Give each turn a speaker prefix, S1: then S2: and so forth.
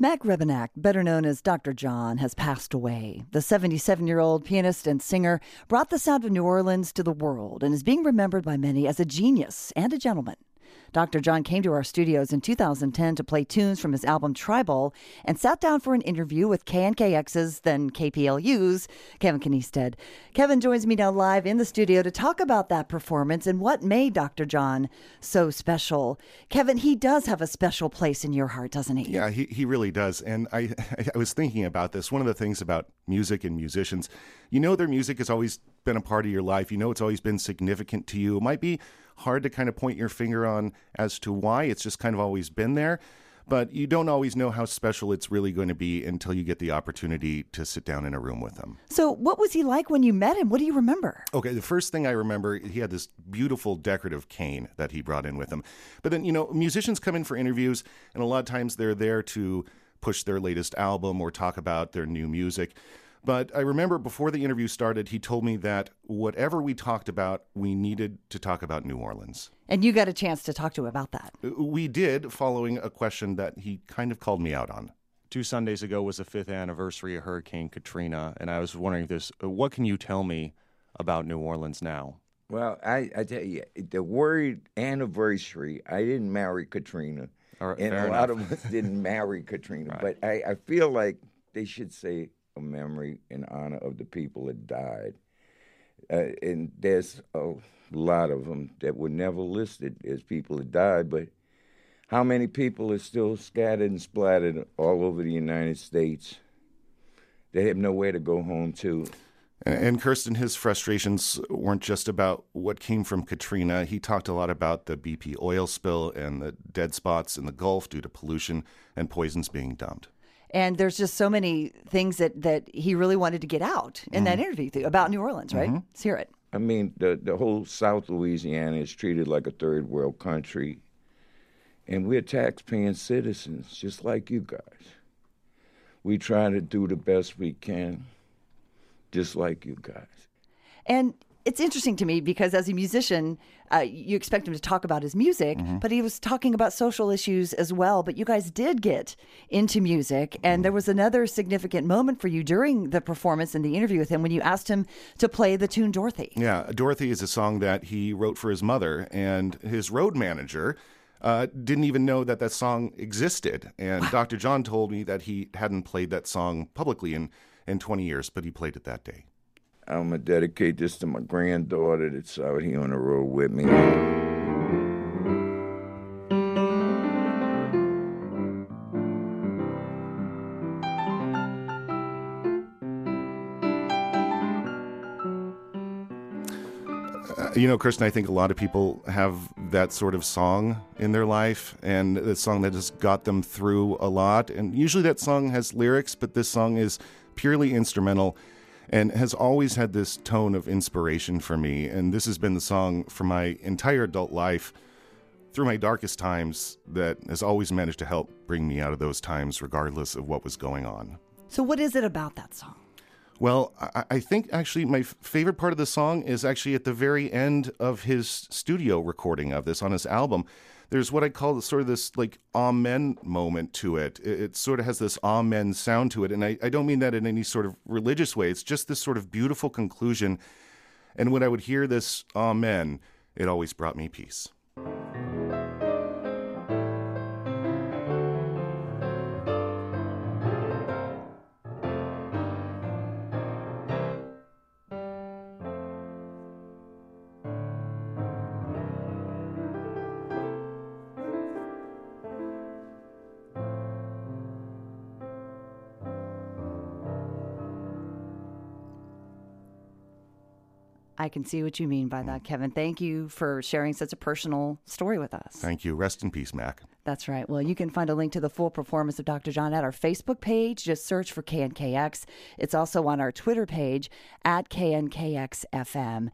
S1: Mac Rebenak, better known as Dr. John, has passed away. The 77-year-old pianist and singer brought the sound of New Orleans to the world and is being remembered by many as a genius and a gentleman. Dr. John came to our studios in 2010 to play tunes from his album Tribal and sat down for an interview with KNKX's, then KPLU's, Kevin Kniested. Kevin joins me now live in the studio to talk about that performance and what made Dr. John so special. Kevin, he does have a special place in your heart, doesn't he?
S2: Yeah, he really does. And I was thinking about this. One of the things about music and musicians, you know their music has always been a part of your life. You know it's always been significant to you. It might be hard to kind of point your finger on as to why. It's just kind of always been there. But you don't always know how special it's really going to be until you get the opportunity to sit down in a room with him.
S1: So what was he like when you met him? What do you remember?
S2: Okay, the first thing I remember, he had this beautiful decorative cane that he brought in with him. But then, musicians come in for interviews, and a lot of times they're there to push their latest album or talk about their new music. But I remember before the interview started, he told me that whatever we talked about, we needed to talk about New Orleans.
S1: And you got a chance to talk to him about that.
S2: We did, following a question that he kind of called me out on.
S3: 2 Sundays ago was the 5th anniversary of Hurricane Katrina, and I was wondering what can you tell me about New Orleans now?
S4: Well, I tell you, the word anniversary, I didn't marry Katrina, and a lot of us didn't marry Katrina,
S3: Right.
S4: but I feel like they should say a memory in honor of the people that died. And there's a lot of them that were never listed as people that died, but how many people are still scattered and splattered all over the United States? They have nowhere to go home to.
S2: And Kirsten, his frustrations weren't just about what came from Katrina. He talked a lot about the BP oil spill and the dead spots in the Gulf due to pollution and poisons being dumped.
S1: And there's just so many things that he really wanted to get out in that interview about New Orleans, right? Let's hear it.
S4: I mean, the whole South Louisiana is treated like a third world country, and we're tax-paying citizens just like you guys. We try to do the best we can, just like you guys.
S1: And it's interesting to me because as a musician, you expect him to talk about his music, but he was talking about social issues as well. But you guys did get into music, and there was another significant moment for you during the performance and the interview with him when you asked him to play the tune Dorothy.
S2: Yeah, Dorothy is a song that he wrote for his mother, and his road manager didn't even know that song existed. And Dr. John told me that he hadn't played that song publicly in 20 years, but he played it that day.
S4: I'm going to dedicate this to my granddaughter that's out here on the road with me.
S2: Kirsten, I think a lot of people have that sort of song in their life, and the song that has got them through a lot. And usually that song has lyrics, but this song is purely instrumental and has always had this tone of inspiration for me. And this has been the song for my entire adult life, through my darkest times, that has always managed to help bring me out of those times, regardless of what was going on.
S1: So what is it about that song?
S2: Well, I think actually my favorite part of the song is actually at the very end of his studio recording of this on his album. There's what I call sort of this like amen moment to it. It sort of has this amen sound to it. And I don't mean that in any sort of religious way. It's just this sort of beautiful conclusion. And when I would hear this amen, it always brought me peace.
S1: I can see what you mean by that, Kevin. Thank you for sharing such a personal story with us.
S2: Thank you. Rest in peace, Mac.
S1: That's right. Well, you can find a link to the full performance of Dr. John at our Facebook page. Just search for KNKX. It's also on our Twitter page at KNKXFM.